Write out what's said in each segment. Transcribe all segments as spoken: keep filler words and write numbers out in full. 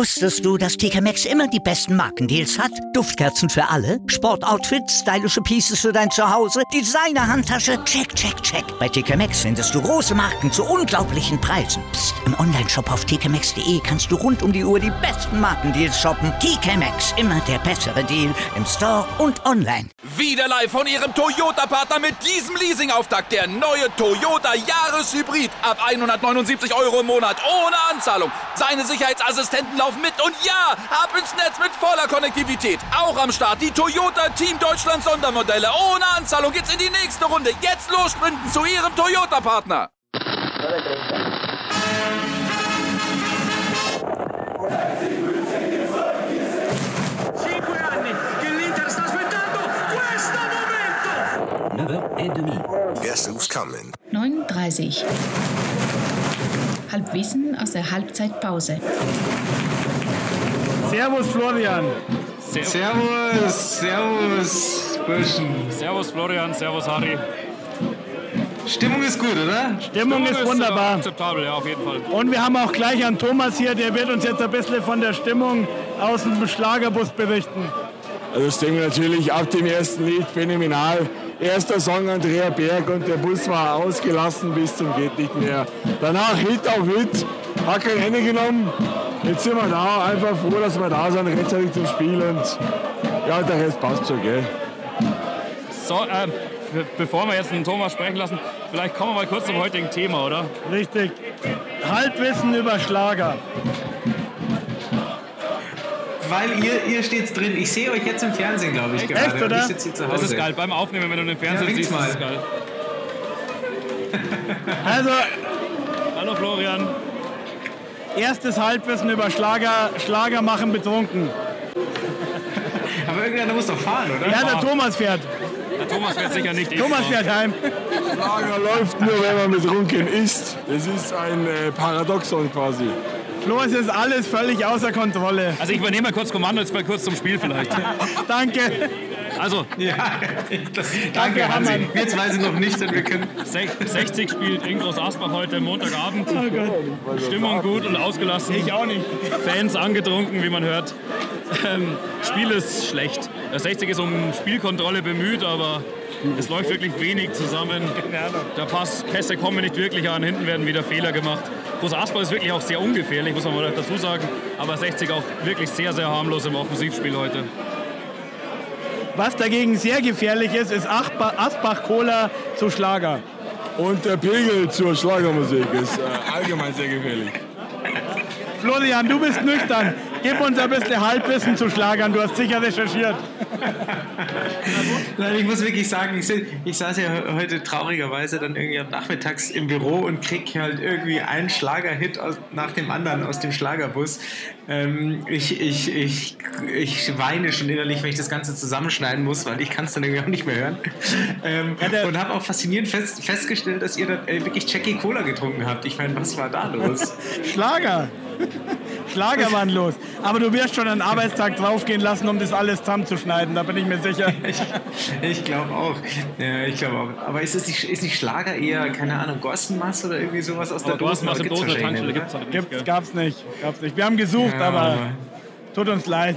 Wusstest du, dass T K Maxx immer die besten Markendeals hat? Duftkerzen für alle, Sportoutfits, stylische Pieces für dein Zuhause, Designer-Handtasche, check, check, check. Bei T K Maxx findest du große Marken zu unglaublichen Preisen. Psst. Im Onlineshop auf t k maxx punkt d e kannst du rund um die Uhr die besten Markendeals shoppen. T K Maxx, immer der bessere Deal im Store und online. Wieder live von Ihrem Toyota-Partner mit diesem Leasing-Auftakt. Der neue Toyota Jahreshybrid. Ab hundertneunundsiebzig Euro im Monat ohne Anzahlung. Seine Sicherheitsassistenten laufen mit und ja, ab ins Netz mit voller Konnektivität. Auch am Start die Toyota Team Deutschland Sondermodelle. Ohne Anzahlung geht's in die nächste Runde. Jetzt los sprinten zu Ihrem Toyota-Partner. Guess who's coming? neun Uhr dreißig. Halbwissen aus der Halbzeitpause. Servus Florian. Servus, servus Burschen. Servus Florian, servus Harry. Stimmung ist gut, oder? Stimmung, Stimmung ist wunderbar. Ist akzeptabel, ja, auf jeden Fall. Und wir haben auch gleich an Thomas hier, der wird uns jetzt ein bisschen von der Stimmung aus dem Schlagerbus berichten. Also Stimmung natürlich ab dem ersten Lied phänomenal. Erster Song Andrea Berg und der Bus war ausgelassen bis zum geht nicht mehr. Danach Hit auf Hit, hat kein Ende genommen. Jetzt sind wir da, einfach froh, dass wir da sind, rechtzeitig zum Spiel und ja, der Rest passt schon, gell. So, ähm, bevor wir jetzt den Thomas sprechen lassen, vielleicht kommen wir mal kurz zum heutigen Thema, oder? Richtig. Halbwissen über Schlager. Weil ihr, ihr steht's drin. Ich sehe euch jetzt im Fernsehen, glaube ich, gerade. Echt, oder? Ich sitze hier zu Hause. Das ist geil. Beim Aufnehmen, wenn du den Fernseher ja, siehst, mal. ist es geil. Also, hallo Florian. Erstes Halbwissen über Schlager, Schlager machen betrunken. Aber irgendeiner muss doch fahren, oder? Ja, der Thomas fährt. Der Thomas fährt sicher nicht. Thomas fährt heim. Schlager läuft nur, wenn man betrunken ist. Das ist ein äh, Paradoxon quasi. Flo, es ist alles völlig außer Kontrolle. Also ich übernehme mal kurz Kommando, jetzt mal kurz zum Spiel vielleicht. Danke. Also, ja, das, danke, Hansi. Wir zwei sind noch nicht, denn wir können... sechzig spielt in Groß Asbach heute Montagabend. Oh Gott. Stimmung gut und ausgelassen. Ich auch nicht. Fans angetrunken, wie man hört. Ähm, Spiel ist schlecht. Der sechzig ist um Spielkontrolle bemüht, aber es läuft wirklich wenig zusammen. Der Pass, Pässe kommen nicht wirklich an, hinten werden wieder Fehler gemacht. Groß Asbach ist wirklich auch sehr ungefährlich, muss man mal dazu sagen. Aber sechzig auch wirklich sehr, sehr harmlos im Offensivspiel heute. Was dagegen sehr gefährlich ist, ist Asbach-Cola zu Schlager. Und der Pegel zur Schlagermusik ist äh, allgemein sehr gefährlich. Florian, du bist nüchtern. Gib uns ein bisschen Halbwissen zu Schlagern. Du hast sicher recherchiert. Nein, ich muss wirklich sagen, ich, ich saß ja heute traurigerweise dann irgendwie am Nachmittags im Büro und krieg halt irgendwie einen Schlagerhit aus, nach dem anderen aus dem Schlagerbus. Ähm, ich, ich, ich, ich weine schon innerlich, wenn ich das Ganze zusammenschneiden muss, weil ich kann es dann irgendwie auch nicht mehr hören. Ähm, ja, und habe auch faszinierend fest, festgestellt, dass ihr dann äh, wirklich Jackie Cola getrunken habt. Ich meine, was war da los? Schlager. Schlager waren los. Aber du wirst schon einen Arbeitstag draufgehen lassen, um das alles zusammenzuschneiden, da bin ich mir sicher. ich ich glaube auch. Ja, ich glaube auch. Aber ist, es nicht, ist nicht Schlager eher, keine Ahnung, Gossenmass oder irgendwie sowas aus der Dose? Gossenmass im Dosentanzstelle gibt's halt nicht. Gibt's, gab's nicht. Gab's nicht. Wir haben gesucht, ja, aber tut uns leid.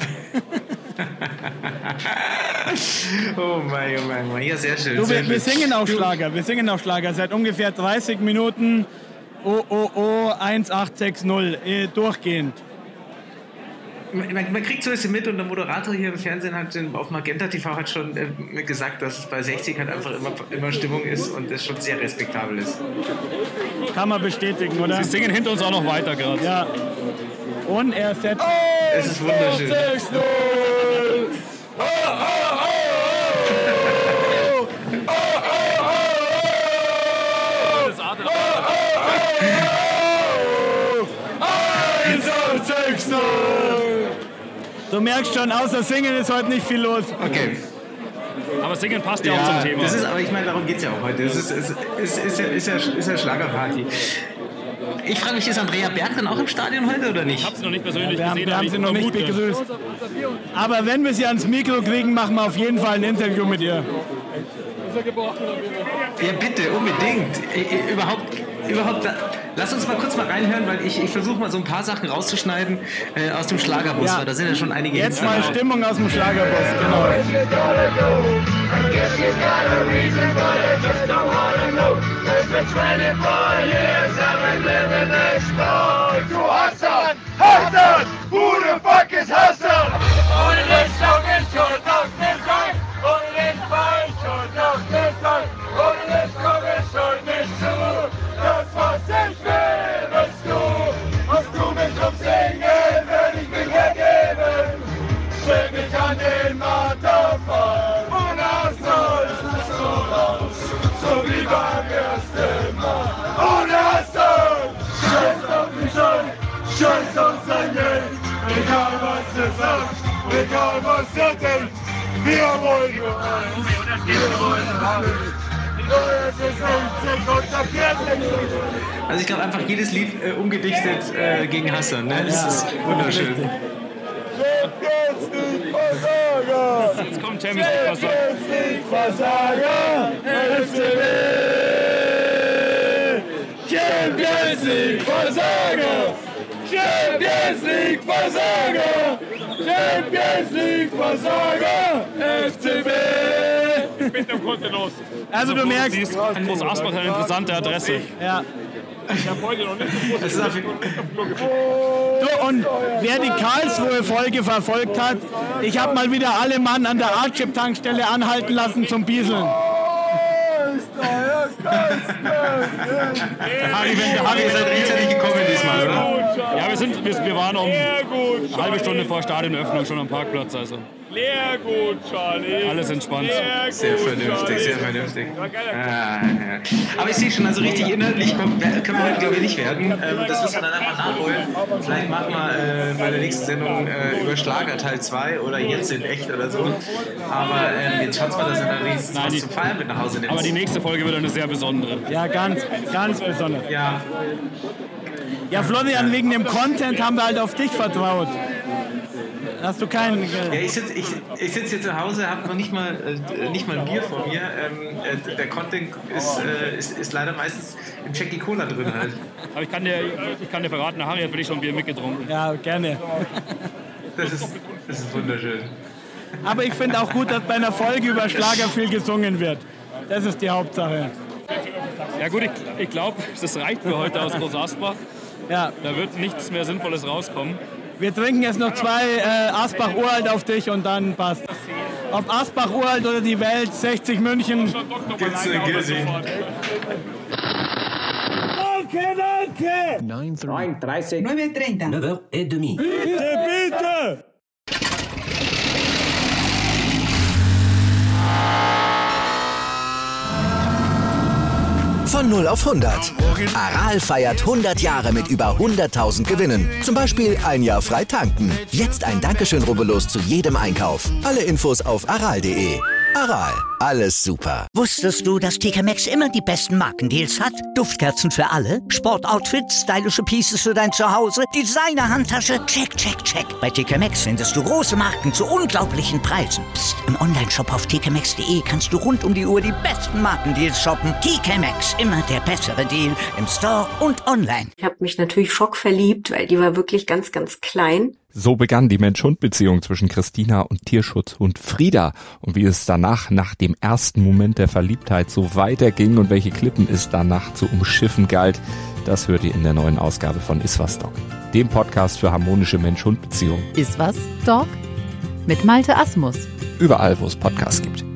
Oh mein, oh mein, oh mein. Ja, sehr schön. Du, sehr wir, wir schön. singen auch Schlager. Wir singen auch Schlager seit ungefähr dreißig Minuten. Oh, oh, oh, eins acht sechs null, eh, durchgehend. Man, man kriegt so etwas mit und der Moderator hier im Fernsehen hat auf Magenta T V hat schon äh, gesagt, dass es bei sechzig halt einfach immer, immer Stimmung ist und das schon sehr respektabel ist. Kann man bestätigen, oder? Sie singen hinter uns auch noch weiter gerade. Ja. Und er setzt... Oh, es ist wunderschön. sechs null. Oh, oh, oh. Du merkst schon, außer Singen ist heute nicht viel los. Okay. Aber Singen passt ja, ja auch zum Thema. Das ist, aber ich meine, darum geht es ja auch heute. Es ist, ist, ist, ist, ja, ist, ja, ist ja Schlagerparty. Ich frage mich, ist Andrea Berg dann auch im Stadion heute oder nicht? Ich habe sie noch nicht persönlich ja, wir gesehen. Wir haben sie noch nicht begrüßt. Aber wenn wir sie ans Mikro kriegen, machen wir auf jeden Fall ein Interview mit ihr. Ja, bitte, unbedingt. Ich, überhaupt, überhaupt Lass uns mal kurz mal reinhören, weil ich, ich versuche mal so ein paar Sachen rauszuschneiden äh, aus dem Schlagerbus, ja. Weil da sind ja schon einige... Jetzt mal Stimmung aus dem Schlagerbus, genau. Hassan! Who the fuck is Hassan? Ohne den Stock ist schon noch nicht sein. Ohne den Ball schon noch nicht sein. Ohne den Stock ist schon nicht zu. Das, was ich will, bist du. Und du mich umsingen, würde ich mich ergeben. Stell mich an den Marterfall. Und das soll so raus. So wie beim ersten Mal. Und das soll scheiß auf mich an. Scheiß auf sein Geld, egal was er sagt, egal was er denkt, wir wollen nur eins, wir wollen alles. Die neue Saison und vierzig. Also ich glaube einfach jedes Lied äh, umgedichtet äh, gegen Hassan, ne? Das ist wunderschön. Jetzt kommt Champions League Versager, F C B! Champions League Versager! Champions League Versager! Champions League Versager! F C B! Bitte konnte los. Also du merkst, siehst, Groß Asbach eine interessante Adresse. Ja. Ich habe heute noch nicht gewusst. So, und wer die Karlsruhe-Folge verfolgt hat, ich habe mal wieder alle Mann an der Archip-Tankstelle anhalten lassen zum Bieseln. Harry, wenn der Harry ist ja nicht gekommen diesmal, oder? Ja, wir, sind, wir, wir waren um eine halbe Stunde vor Stadionöffnung schon am Parkplatz. Also. Sehr gut, Charlie. Alles entspannt. Sehr vernünftig, sehr vernünftig. Ah, ja. Aber ich sehe schon, also richtig inhaltlich können wir heute, glaube ich, nicht werden. Ähm, das müssen wir dann einfach nachholen. Vielleicht machen wir äh, bei der nächsten Sendung äh, über Schlager Teil zwei oder jetzt in echt oder so. Aber ähm, jetzt schaut mal, dass er dann wenigstens was zum Feiern mit nach Hause nimmt. Aber die nächste Folge wird eine sehr besondere. Ja, ganz, ganz besonders. Ja. Ja, Florian, wegen dem Content haben wir halt auf dich vertraut. Hast du keinen... Ja, ich sitze ich, ich sitz hier zu Hause, habe noch nicht mal, äh, nicht mal ein Bier vor mir. Ähm, äh, der Content ist, äh, ist, ist leider meistens im Jackie Cola drin halt. Aber ich kann dir, ich kann dir verraten, der Harry hat für dich schon ein Bier mitgetrunken. Ja, gerne. Das ist, das ist wunderschön. Aber ich finde auch gut, dass bei einer Folge über Schlager viel gesungen wird. Das ist die Hauptsache. Ja gut, ich, ich glaube, das reicht für heute aus Groß Asbach. Ja. Da wird nichts mehr Sinnvolles rauskommen. Wir trinken jetzt noch zwei äh, Asbach-Uralt auf dich und dann passt. Ob Asbach-Uralt oder die Welt, sechzig München. Gibt's in Girsing. Danke, danke! neun dreißig. neun treinta. neuf heures trente. Bitte, bitte! Von null auf hundert. Aral feiert hundert Jahre mit über hunderttausend Gewinnen. Zum Beispiel ein Jahr frei tanken. Jetzt ein Dankeschön, rubbellos zu jedem Einkauf. Alle Infos auf aral punkt de. Aral, alles super. Wusstest du, dass T K Maxx immer die besten Markendeals hat? Duftkerzen für alle, Sportoutfits, stylische Pieces für dein Zuhause, Designer-Handtasche, check, check, check. Bei T K Maxx findest du große Marken zu unglaublichen Preisen. Psst. Im Onlineshop auf t k maxx punkt de kannst du rund um die Uhr die besten Markendeals shoppen. T K Maxx, immer der bessere Deal im Store und online. Ich habe mich natürlich schockverliebt, weil die war wirklich ganz, ganz klein. So begann die Mensch-Hund-Beziehung zwischen Christina und Tierschutzhund Frieda. Und wie es danach, nach dem ersten Moment der Verliebtheit, so weiterging und welche Klippen es danach zu umschiffen galt, das hört ihr in der neuen Ausgabe von Iswas Dog, dem Podcast für harmonische Mensch-Hund-Beziehungen. Iswas Dog mit Malte Asmus. Überall, wo es Podcasts gibt.